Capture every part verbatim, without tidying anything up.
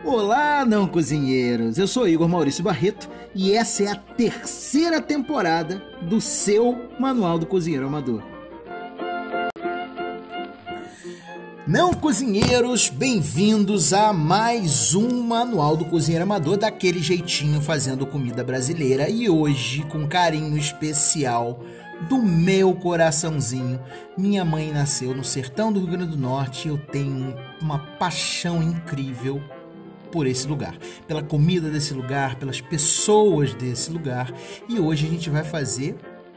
Olá, não cozinheiros! Eu sou Igor Maurício Barreto e essa é a terceira temporada do seu Manual do Cozinheiro Amador. Não cozinheiros, bem-vindos a mais um Manual do Cozinheiro Amador, daquele jeitinho fazendo comida brasileira, e hoje com carinho especial do meu coraçãozinho. Minha mãe nasceu no sertão do Rio Grande do Norte e eu tenho uma paixão incrível por esse lugar, pela comida desse lugar, pelas pessoas desse lugar. E hoje a gente vai fazer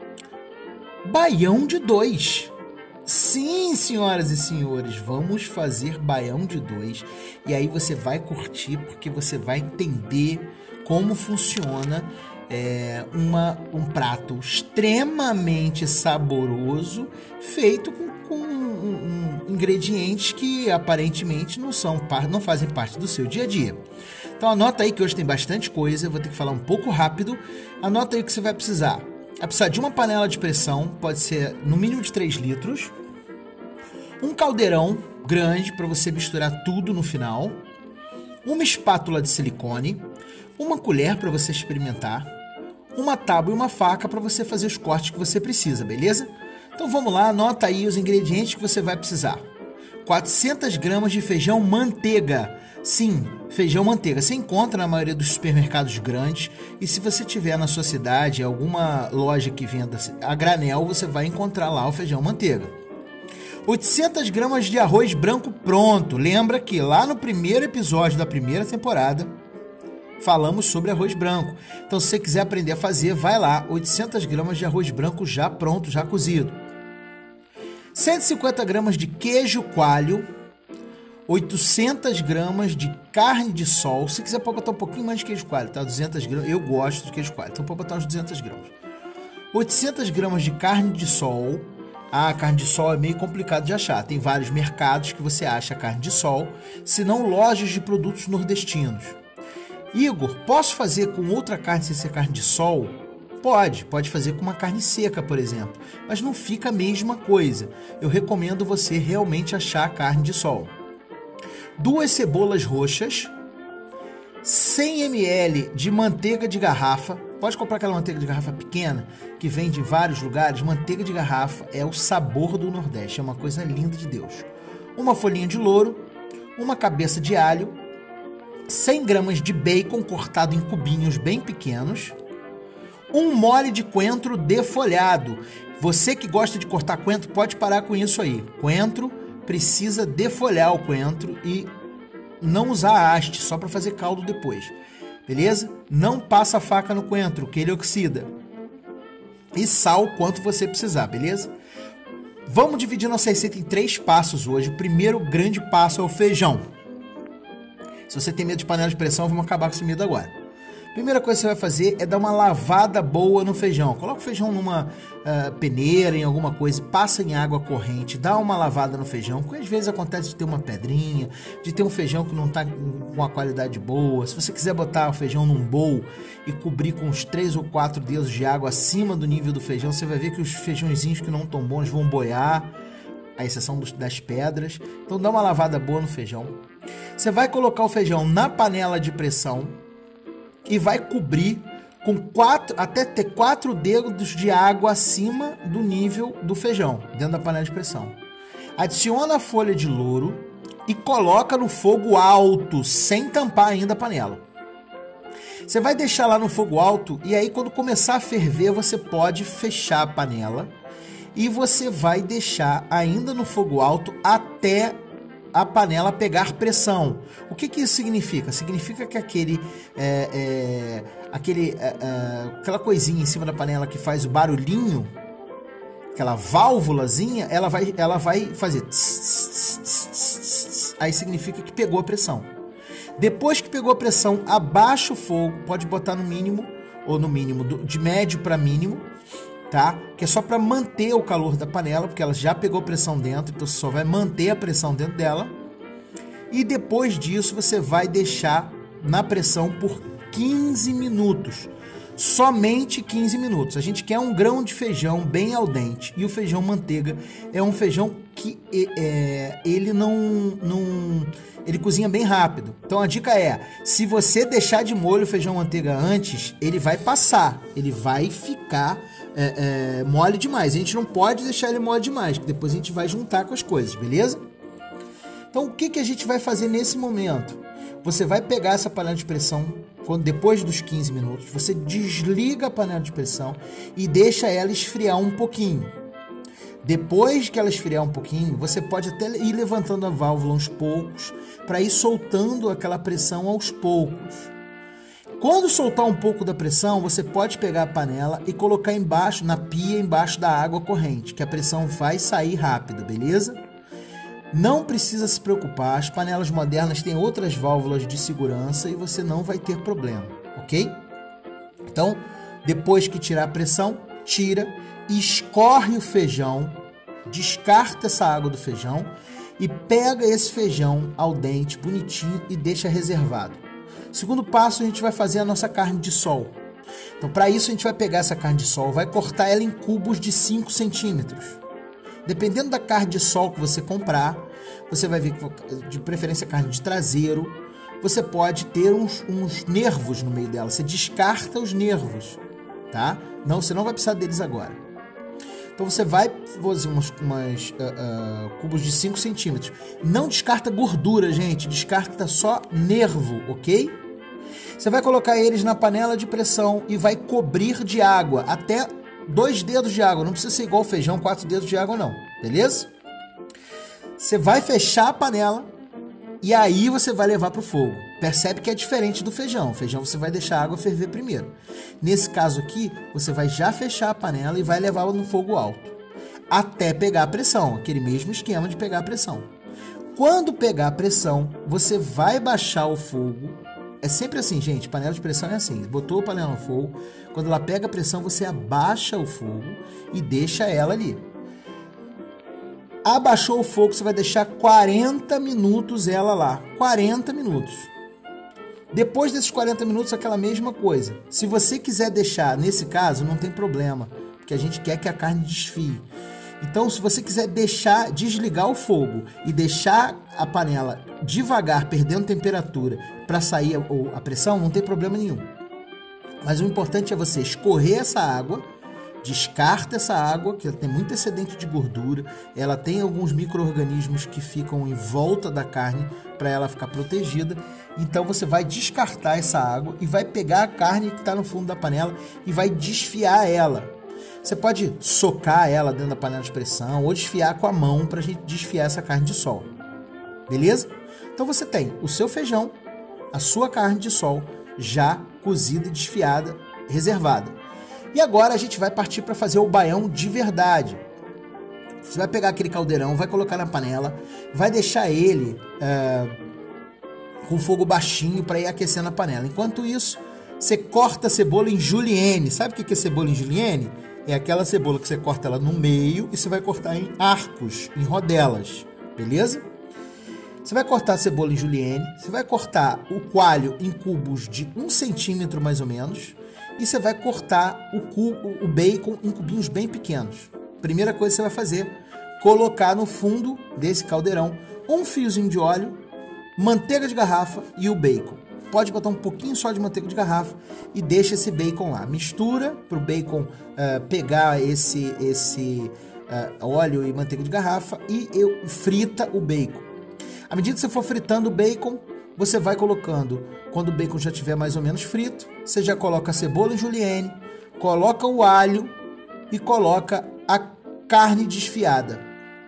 baião de dois. Sim, senhoras e senhores, vamos fazer baião de dois. E aí você vai curtir, porque você vai entender como funciona é, uma, um prato extremamente saboroso, feito com, com um, um, ingredientes que aparentemente não, são, não fazem parte do seu dia a dia. Então anota aí que hoje tem bastante coisa, eu vou ter que falar um pouco rápido. Anota aí o que você vai precisar. Vai precisar de uma panela de pressão, pode ser no mínimo de três litros, um caldeirão grande para você misturar tudo no final, uma espátula de silicone, uma colher para você experimentar, uma tábua e uma faca para você fazer os cortes que você precisa, beleza? Então vamos lá, anota aí os ingredientes que você vai precisar. quatrocentas gramas de feijão manteiga. Sim, feijão manteiga. Você encontra na maioria dos supermercados grandes, e se você tiver na sua cidade alguma loja que venda a granel, você vai encontrar lá o feijão manteiga. oitocentas gramas de arroz branco pronto. Lembra que lá no primeiro episódio da primeira temporada falamos sobre arroz branco. Então se você quiser aprender a fazer, vai lá, oitocentas gramas de arroz branco já pronto, já cozido. cento e cinquenta gramas de queijo coalho, oitocentas gramas de carne de sol. Se quiser pode botar um pouquinho mais de queijo coalho, tá? duzentas gramas, eu gosto de queijo coalho, então pode botar uns duzentas gramas. oitocentas gramas de carne de sol. Ah, a carne de sol é meio complicado de achar. Tem vários mercados que você acha carne de sol, se não lojas de produtos nordestinos. Igor, posso fazer com outra carne sem ser carne de sol? Pode, pode fazer com uma carne seca, por exemplo, mas não fica a mesma coisa. Eu recomendo você realmente achar a carne de sol. Duas cebolas roxas, cem mililitros de manteiga de garrafa. Pode comprar aquela manteiga de garrafa pequena, que vem de vários lugares. Manteiga de garrafa é o sabor do Nordeste, é uma coisa linda de Deus. Uma folhinha de louro, uma cabeça de alho, cem gramas de bacon cortado em cubinhos bem pequenos, um mole de coentro defolhado. Você que gosta de cortar coentro, pode parar com isso aí. Coentro precisa defolhar o coentro e não usar a haste, só para fazer caldo depois. Beleza? Não passa a faca no coentro, que ele oxida. E sal quanto você precisar, beleza? Vamos dividir nossa receita em três passos hoje. O primeiro grande passo é o feijão. Se você tem medo de panela de pressão, vamos acabar com esse medo agora. Primeira coisa que você vai fazer é dar uma lavada boa no feijão. Coloca o feijão numa uh, peneira, em alguma coisa, passa em água corrente, dá uma lavada no feijão, porque às vezes acontece de ter uma pedrinha, de ter um feijão que não está com uma qualidade boa. Se você quiser botar o feijão num bowl e cobrir com uns três ou quatro dedos de água acima do nível do feijão, você vai ver que os feijõezinhos que não estão bons vão boiar, à exceção dos, das pedras. Então dá uma lavada boa no feijão. Você vai colocar o feijão na panela de pressão e vai cobrir com quatro, até ter quatro dedos de água acima do nível do feijão, dentro da panela de pressão. Adiciona a folha de louro e coloca no fogo alto, sem tampar ainda a panela. Você vai deixar lá no fogo alto, e aí quando começar a ferver, você pode fechar a panela e você vai deixar ainda no fogo alto até a panela pegar pressão. O que que isso significa? Significa que aquele, é, é, aquele, é, é, aquela coisinha em cima da panela que faz o barulhinho, aquela válvulazinha, ela vai, ela vai fazer tss, tss, tss, tss, aí significa que pegou a pressão. Depois que pegou a pressão, abaixa o fogo, pode botar no mínimo, ou no mínimo, de médio para mínimo, tá? Que é só para manter o calor da panela, porque ela já pegou pressão dentro, então você só vai manter a pressão dentro dela. E depois disso você vai deixar na pressão por quinze minutos. Somente quinze minutos. A gente quer um grão de feijão bem al dente. E o feijão manteiga é um feijão que é, ele não, não ele cozinha bem rápido. Então a dica é, se você deixar de molho o feijão manteiga antes, ele vai passar, ele vai ficar é, é, mole demais. A gente não pode deixar ele mole demais, que depois a gente vai juntar com as coisas, beleza? Então o que, que a gente vai fazer nesse momento? Você vai pegar essa panela de pressão, quando, depois dos quinze minutos, você desliga a panela de pressão e deixa ela esfriar um pouquinho. Depois que ela esfriar um pouquinho, você pode até ir levantando a válvula aos poucos, para ir soltando aquela pressão aos poucos. Quando soltar um pouco da pressão, você pode pegar a panela e colocar embaixo, na pia, embaixo da água corrente, que a pressão vai sair rápido, beleza? Não precisa se preocupar, as panelas modernas têm outras válvulas de segurança e você não vai ter problema, ok? Então, depois que tirar a pressão, tira, escorre o feijão, descarta essa água do feijão e pega esse feijão al dente, bonitinho, e deixa reservado. Segundo passo, a gente vai fazer a nossa carne de sol. Então, para isso, a gente vai pegar essa carne de sol, vai cortar ela em cubos de cinco centímetros. Dependendo da carne de sol que você comprar, você vai ver que, de preferência, carne de traseiro, você pode ter uns, uns nervos no meio dela. Você descarta os nervos, tá? Não, você não vai precisar deles agora. Então você vai fazer umas, umas uh, uh, cubos de cinco centímetros. Não descarta gordura, gente. Descarta só nervo, ok? Você vai colocar eles na panela de pressão e vai cobrir de água até dois dedos de água. Não precisa ser igual feijão, quatro dedos de água não, beleza? Você vai fechar a panela e aí você vai levar para o fogo. Percebe que é diferente do feijão. O feijão você vai deixar a água ferver primeiro. Nesse caso aqui, você vai já fechar a panela e vai levá-la no fogo alto, até pegar a pressão, aquele mesmo esquema de pegar a pressão. Quando pegar a pressão, você vai baixar o fogo. É sempre assim, gente, panela de pressão é assim. Botou a panela no fogo, quando ela pega a pressão, você abaixa o fogo e deixa ela ali. Abaixou o fogo, você vai deixar quarenta minutos ela lá. quarenta minutos. Depois desses quarenta minutos, aquela mesma coisa. Se você quiser deixar, nesse caso, não tem problema, porque a gente quer que a carne desfie. Então, se você quiser deixar, desligar o fogo e deixar a panela devagar, perdendo temperatura, para sair a, a pressão, não tem problema nenhum. Mas o importante é você escorrer essa água, descarta essa água, que ela tem muito excedente de gordura, ela tem alguns micro-organismos que ficam em volta da carne para ela ficar protegida. Então você vai descartar essa água e vai pegar a carne que está no fundo da panela e vai desfiar ela. Você pode socar ela dentro da panela de pressão ou desfiar com a mão para a gente desfiar essa carne de sol. Beleza? Então você tem o seu feijão, a sua carne de sol já cozida e desfiada, reservada. E agora a gente vai partir para fazer o baião de verdade. Você vai pegar aquele caldeirão, vai colocar na panela, vai deixar ele é, com fogo baixinho para ir aquecendo a panela. Enquanto isso, você corta a cebola em julienne. Sabe o que é cebola em julienne? É aquela cebola que você corta ela no meio e você vai cortar em arcos, em rodelas, beleza? Você vai cortar a cebola em julienne, você vai cortar o coalho em cubos de um centímetro mais ou menos, e você vai cortar o, cubo, o bacon em cubinhos bem pequenos. Primeira coisa que você vai fazer, colocar no fundo desse caldeirão um fiozinho de óleo, manteiga de garrafa e o bacon. Pode botar um pouquinho só de manteiga de garrafa e deixa esse bacon lá. Mistura para o bacon uh, pegar esse, esse uh, óleo e manteiga de garrafa e eu, frita o bacon. À medida que você for fritando o bacon, você vai colocando, quando o bacon já estiver mais ou menos frito, você já coloca a cebola em julienne, coloca o alho e coloca a carne desfiada.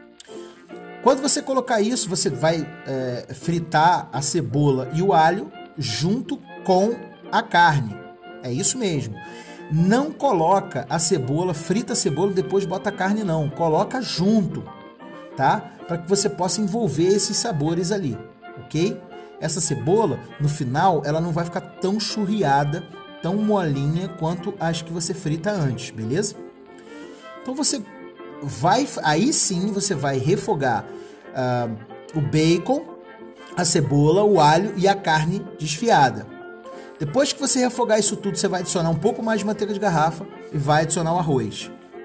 Quando você colocar isso, você vai é, fritar a cebola e o alho junto com a carne. É isso mesmo. Não coloca a cebola, frita a cebola e depois bota a carne não. Coloca junto, tá? Para que você possa envolver esses sabores ali, ok? Essa cebola, no final, ela não vai ficar tão churriada, tão molinha quanto as que você frita antes, beleza? Então você vai, aí sim você vai refogar uh, o bacon, a cebola, o alho e a carne desfiada. Depois que você refogar isso tudo, você vai adicionar um pouco mais de manteiga de garrafa e vai adicionar o arroz.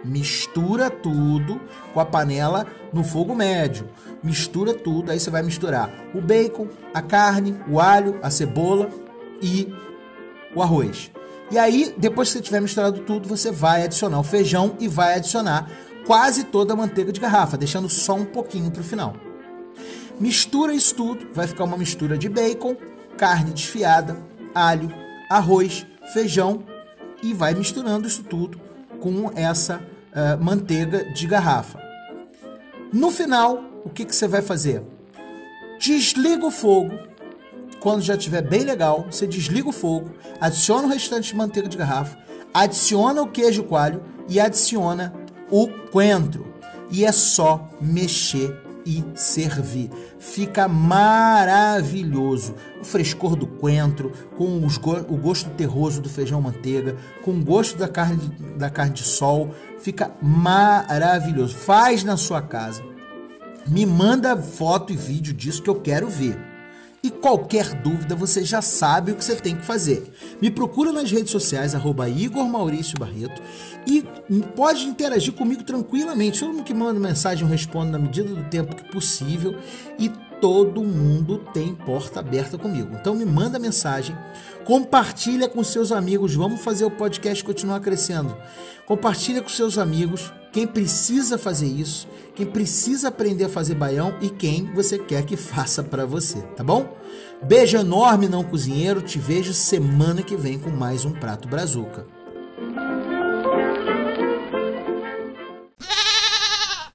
Mistura tudo com a panela no fogo médio. Mistura tudo, aí você vai misturar o bacon, a carne, o alho, a cebola e o arroz. E aí, depois que você tiver misturado tudo, você vai adicionar o feijão e vai adicionar quase toda a manteiga de garrafa, deixando só um pouquinho para o final. Mistura isso tudo, vai ficar uma mistura de bacon, carne desfiada, alho, arroz, feijão e vai misturando isso tudo com essa uh, manteiga de garrafa. No final, o que, que você vai fazer? Desliga o fogo. Quando já estiver bem legal, você desliga o fogo, adiciona o restante de manteiga de garrafa, adiciona o queijo coalho e adiciona o coentro. E é só mexer e servir. Fica maravilhoso. O frescor do coentro, com os go- o gosto terroso do feijão manteiga, com o gosto da carne, da carne de sol. Fica maravilhoso. Faz na sua casa. Me manda foto e vídeo disso que eu quero ver. E qualquer dúvida, você já sabe o que você tem que fazer. Me procura nas redes sociais, arroba Igor Maurício Barreto, e pode interagir comigo tranquilamente. Todo mundo que manda mensagem eu respondo na medida do tempo que possível, e todo mundo tem porta aberta comigo. Então me manda mensagem, compartilha com seus amigos, vamos fazer o podcast continuar crescendo. Compartilha com seus amigos, quem precisa fazer isso, quem precisa aprender a fazer baião e quem você quer que faça para você, tá bom? Beijo enorme, não cozinheiro, te vejo semana que vem com mais um Prato Brazuca.